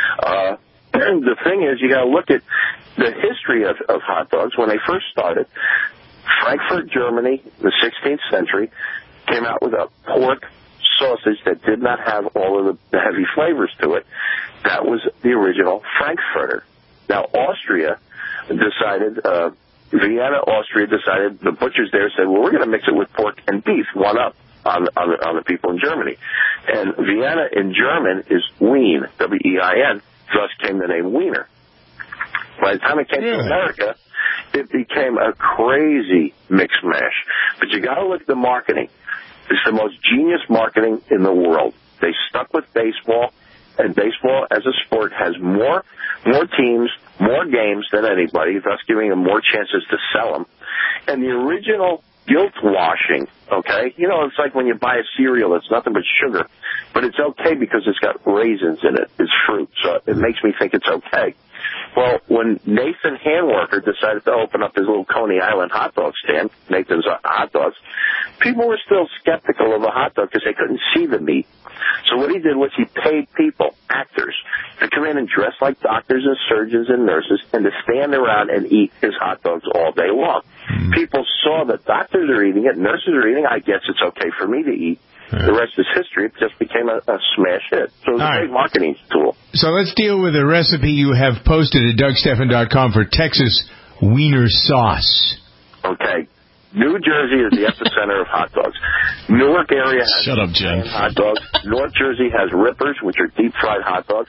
The thing is, you got to look at the history of hot dogs. When they first started, Frankfurt, Germany, the 16th century, came out with a pork sausage that did not have all of the heavy flavors to it. That was the original Frankfurter. Now, Austria decided, Vienna, Austria decided, the butchers there said, well, we're going to mix it with pork and beef, one up on the people in Germany. And Vienna in German is Wien, W-E-I-N, thus came the name Wiener. By the time it came to America, it became a crazy mix mash. But you got to look at the marketing. It's the most genius marketing in the world. They stuck with baseball, and baseball as a sport has more teams, more games than anybody, thus giving them more chances to sell them. And the original guilt washing, okay? You know, it's like when you buy a cereal, it's nothing but sugar, but it's okay because it's got raisins in it. It's fruit, so it makes me think it's okay. Well, when Nathan Handwerker decided to open up his little Coney Island hot dog stand, Nathan's Hot Dogs, people were still skeptical of a hot dog because they couldn't see the meat. So what he did was he paid people, actors, to come in and dress like doctors and surgeons and nurses and to stand around and eat his hot dogs all day long. People saw that doctors are eating it, nurses are eating it, I guess it's okay for me to eat. The rest is history. It just became a smash hit. So it was a great marketing tool. So let's deal with a recipe you have posted at DougStephan.com for Texas Wiener Sauce. Okay. New Jersey is the epicenter of hot dogs. Newark area has hot dogs. North Jersey has Rippers, which are deep-fried hot dogs.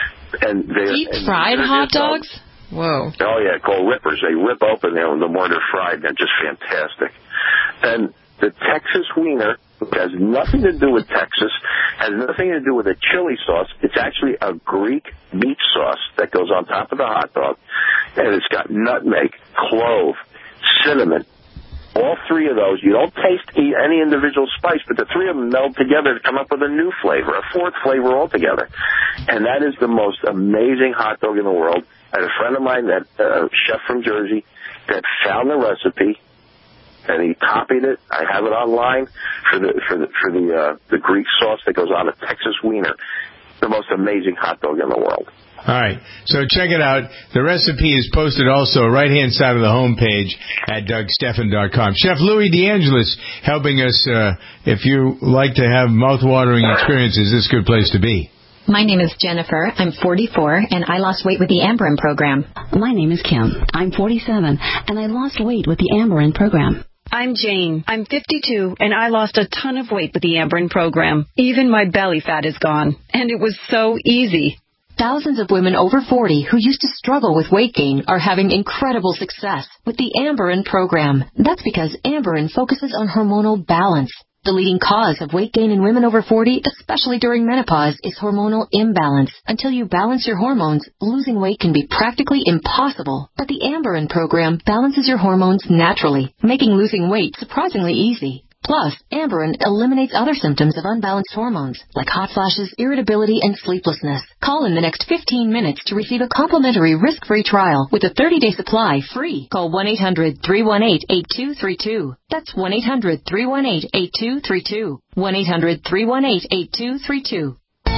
And deep-fried hot dogs? Whoa. Oh, yeah, called Rippers. They rip open the more they're fried. They're just fantastic. And the Texas Wiener, which has nothing to do with Texas, has nothing to do with a chili sauce. It's actually a Greek meat sauce that goes on top of the hot dog. And it's got nutmeg, clove, cinnamon. All three of those, you don't taste any individual spice, but the three of them meld together to come up with a new flavor, a fourth flavor altogether. And that is the most amazing hot dog in the world. I had a friend of mine, that chef from Jersey, that found the recipe, and he copied it. I have it online for the Greek sauce that goes on a Texas Wiener. The most amazing hot dog in the world. All right, so check it out. The recipe is posted also right-hand side of the homepage at DougStephan.com. Chef Louis DeAngelis helping us. If you like to have mouth-watering experiences, this is a good place to be. My name is Jennifer. I'm 44, and I lost weight with the Amberin program. My name is Kim. I'm 47, and I lost weight with the Amberin program. I'm Jane. I'm 52, and I lost a ton of weight with the Amberin program. Even my belly fat is gone, and it was so easy. Thousands of women over 40 who used to struggle with weight gain are having incredible success with the Amberin program. That's because Amberin focuses on hormonal balance. The leading cause of weight gain in women over 40, especially during menopause, is hormonal imbalance. Until you balance your hormones, losing weight can be practically impossible. But the Amberin program balances your hormones naturally, making losing weight surprisingly easy. Plus, Amberin eliminates other symptoms of unbalanced hormones, like hot flashes, irritability, and sleeplessness. Call in the next 15 minutes to receive a complimentary risk-free trial with a 30-day supply free. Call 1-800-318-8232. That's 1-800-318-8232. 1-800-318-8232.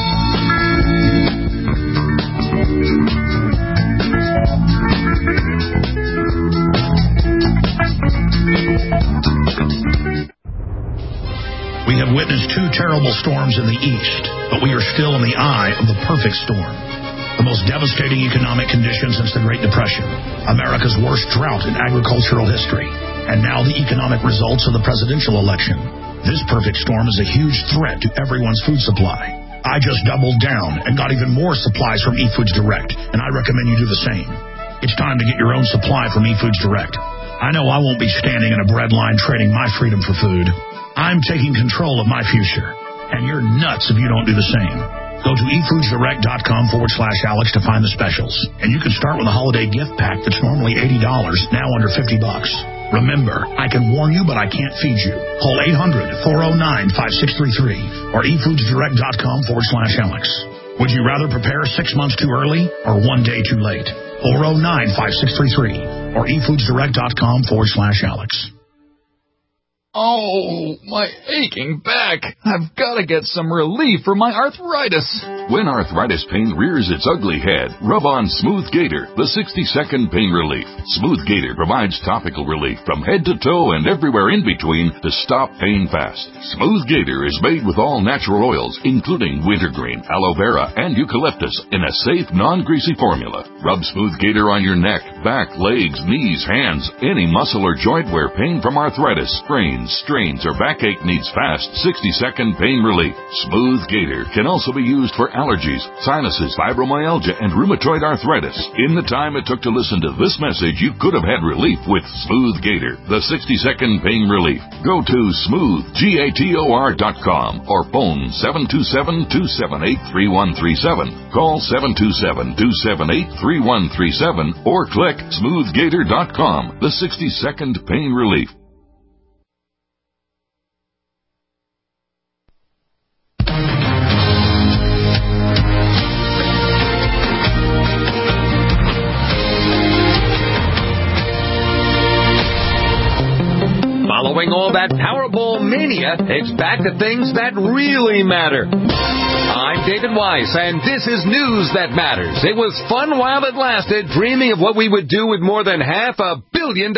We have witnessed 2 terrible storms in the east, but we are still in the eye of the perfect storm. The most devastating economic conditions since the Great Depression, America's worst drought in agricultural history, and now the economic results of the presidential election. This perfect storm is a huge threat to everyone's food supply. I just doubled down and got even more supplies from eFoods Direct, and I recommend you do the same. It's time to get your own supply from eFoods Direct. I know I won't be standing in a bread line trading my freedom for food. I'm taking control of my future, and you're nuts if you don't do the same. Go to efoodsdirect.com/Alex to find the specials, and you can start with a holiday gift pack that's normally $80, now under $50. Remember, I can warn you, but I can't feed you. Call 800-409-5633 or efoodsdirect.com/Alex. Would you rather prepare 6 months too early or 1 day too late? 409-5633 or efoodsdirect.com/Alex. Oh, my aching back. I've got to get some relief for my arthritis. When arthritis pain rears its ugly head, rub on Smooth Gator, the 60-second pain relief. Smooth Gator provides topical relief from head to toe and everywhere in between to stop pain fast. Smooth Gator is made with all natural oils, including wintergreen, aloe vera, and eucalyptus in a safe, non-greasy formula. Rub Smooth Gator on your neck, back, legs, knees, hands, any muscle or joint where pain from arthritis, sprains, strains, or backache needs fast 60-second pain relief. Smooth Gator can also be used for allergies, sinuses, fibromyalgia, and rheumatoid arthritis. In the time it took to listen to this message, you could have had relief with Smooth Gator, the 60-second pain relief. Go to smoothgator.com or phone 727-278-3137. Call 727-278-3137 or click smoothgator.com, the 60-second pain relief. Following all that Powerball mania, it's back to things that really matter. I'm David Weiss, and this is News That Matters. It was fun while it lasted, dreaming of what we would do with more than $500 million.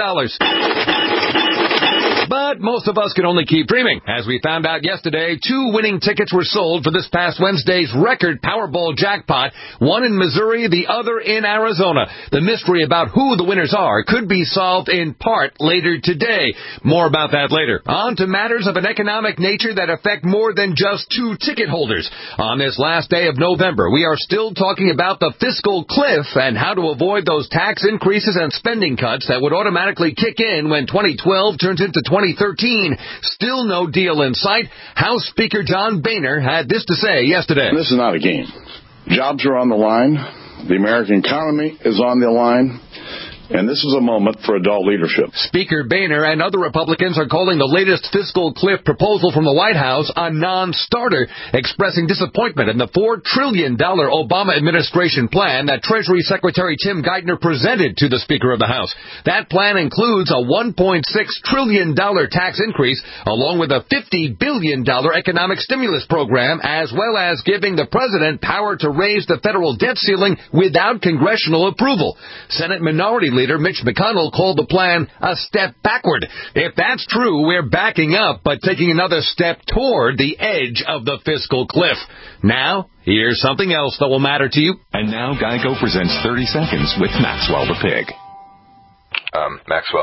But most of us can only keep dreaming. As we found out yesterday, 2 winning tickets were sold for this past Wednesday's record Powerball jackpot, one in Missouri, the other in Arizona. The mystery about who the winners are could be solved in part later today. More about that later. On to matters of an economic nature that affect more than just 2 ticket holders. On this last day of November, we are still talking about the fiscal cliff and how to avoid those tax increases and spending cuts that would automatically kick in when 2012 turns into 2013. Still no deal in sight. House Speaker John Boehner had this to say yesterday. This is not a game. Jobs are on the line. The American economy is on the line. And this is a moment for adult leadership. Speaker Boehner and other Republicans are calling the latest fiscal cliff proposal from the White House a non-starter, expressing disappointment in the $4 trillion Obama administration plan that Treasury Secretary Tim Geithner presented to the Speaker of the House. That plan includes a $1.6 trillion tax increase, along with a $50 billion economic stimulus program, as well as giving the president power to raise the federal debt ceiling without congressional approval. Senate Minority Leader Mitch McConnell called the plan a step backward. If that's true, we're backing up, but taking another step toward the edge of the fiscal cliff. Now, here's something else that will matter to you. And now Geico presents 30 Seconds with Maxwell the Pig. Maxwell,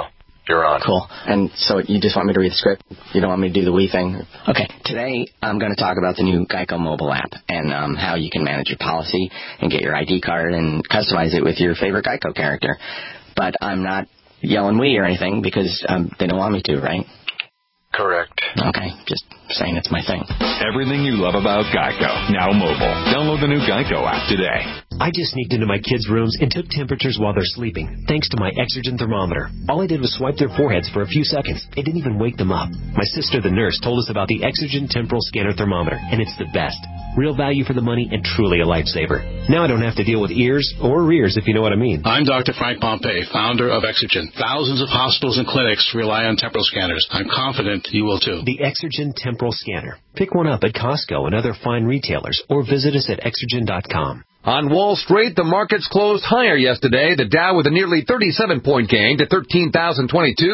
You're on. Cool. And so you just want me to read the script? You don't want me to do the we thing? Okay. Today, I'm going to talk about the new Geico mobile app and how you can manage your policy and get your ID card and customize it with your favorite Geico character. But I'm not yelling we or anything because they don't want me to, right? Correct. Okay. Just saying it's my thing. Everything you love about Geico, now mobile. Download the new Geico app today. I just sneaked into my kids' rooms and took temperatures while they're sleeping, thanks to my Exergen thermometer. All I did was swipe their foreheads for a few seconds. It didn't even wake them up. My sister, the nurse, told us about the Exergen temporal scanner thermometer, and it's the best. Real value for the money and truly a lifesaver. Now I don't have to deal with ears or rears, if you know what I mean. I'm Dr. Frank Pompey, founder of Exergen. Thousands of hospitals and clinics rely on temporal scanners. I'm confident you will too. The Exergen temporal scanner. Pick one up at Costco and other fine retailers, or visit us at Exergen.com. On Wall Street, the markets closed higher yesterday. The Dow with a nearly 37-point gain to 13,022.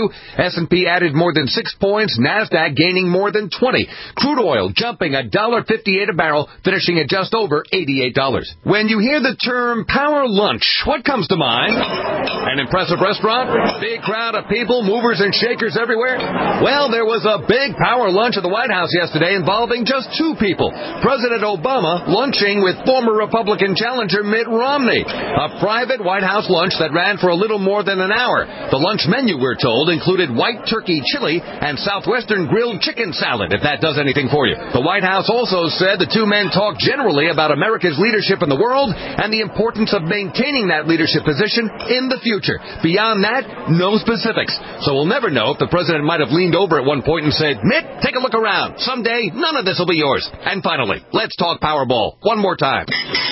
S&P added more than 6 points. NASDAQ gaining more than 20. Crude oil jumping $1.58 a barrel, finishing at just over $88. When you hear the term power lunch, what comes to mind? An impressive restaurant? Big crowd of people, movers and shakers everywhere? Well, there was a big power lunch at the White House yesterday involving just 2 people. President Obama lunching with former Republican challenger Mitt Romney. A private White House lunch that ran for a little more than an hour. The lunch menu, we're told, included white turkey chili and Southwestern grilled chicken salad, if that does anything for you. The White House also said the 2 men talked generally about America's leadership in the world and the importance of maintaining that leadership position in the future. Beyond that, no specifics. So we'll never know if the president might have leaned over at one point and said, Mitt, take a look around. Someday, none of this will be yours. And finally, let's talk Powerball. One more time.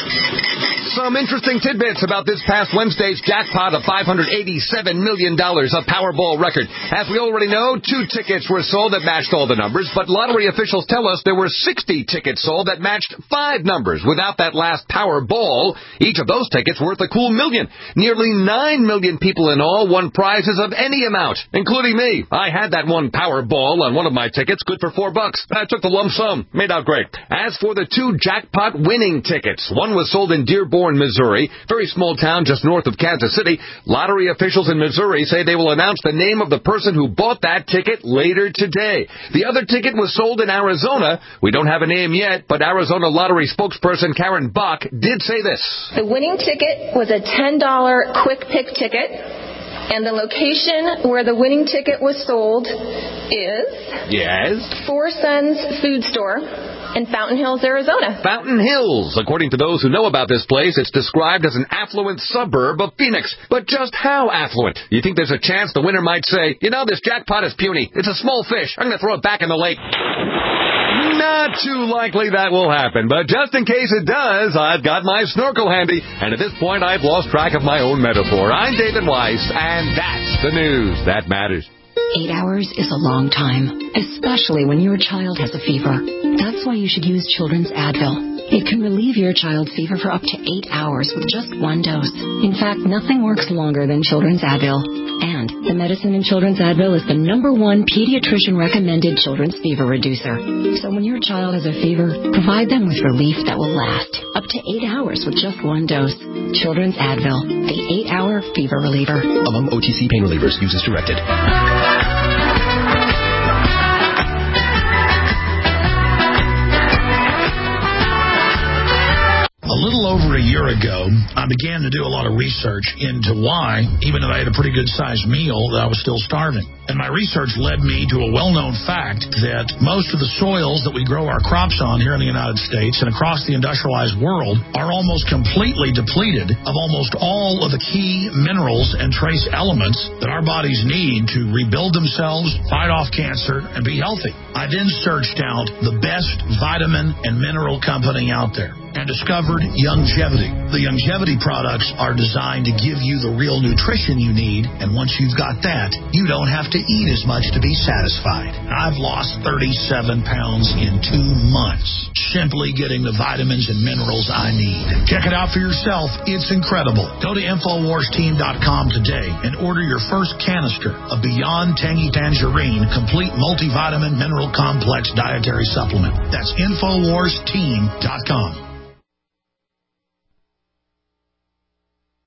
Some interesting tidbits about this past Wednesday's jackpot of $587 million, a Powerball record. As we already know, 2 tickets were sold that matched all the numbers, but lottery officials tell us there were 60 tickets sold that matched 5 numbers without that last Powerball. Each of those tickets worth a cool $1 million. Nearly 9 million people in all won prizes of any amount, including me. I had that one Powerball on one of my tickets, good for $4. I took the lump sum, made out great. As for the 2 jackpot winning tickets, one was sold in Dearborn, Missouri, very small town just north of Kansas City. Lottery officials in Missouri say they will announce the name of the person who bought that ticket later today. The other ticket was sold in Arizona. We don't have a name yet, but Arizona Lottery spokesperson Karen Bach did say this. The winning ticket was a $10 quick pick ticket, and the location where the winning ticket was sold is... Yes? Four Sons Food Store in Fountain Hills, Arizona. Fountain Hills. According to those who know about this place, it's described as an affluent suburb of Phoenix. But just how affluent? You think there's a chance the winner might say, you know, this jackpot is puny. It's a small fish. I'm going to throw it back in the lake. Not too likely that will happen, but just in case it does, I've got my snorkel handy, and at this point I've lost track of my own metaphor. I'm David Weiss, and that's the news that matters. 8 hours is a long time, especially when your child has a fever. That's why you should use Children's Advil. It can relieve your child's fever for up to 8 hours with just 1 dose. In fact, nothing works longer than Children's Advil. And the medicine in Children's Advil is the #1 pediatrician-recommended children's fever reducer. So when your child has a fever, provide them with relief that will last up to 8 hours with just 1 dose. Children's Advil, the 8-hour fever reliever. Among OTC pain relievers, use as directed. A little over a year ago, I began to do a lot of research into why, even though I had a pretty good-sized meal, that I was still starving. And my research led me to a well-known fact that most of the soils that we grow our crops on here in the United States and across the industrialized world are almost completely depleted of almost all of the key minerals and trace elements that our bodies need to rebuild themselves, fight off cancer, and be healthy. I then searched out the best vitamin and mineral company out there and discovered Youngevity. The Youngevity products are designed to give you the real nutrition you need, and once you've got that, you don't have to eat as much to be satisfied. I've lost 37 pounds in 2 months, simply getting the vitamins and minerals I need. Check it out for yourself. It's incredible. Go to InfoWarsTeam.com today and order your first canister of Beyond Tangy Tangerine Complete Multivitamin Mineral Complex Dietary Supplement. That's InfoWarsTeam.com.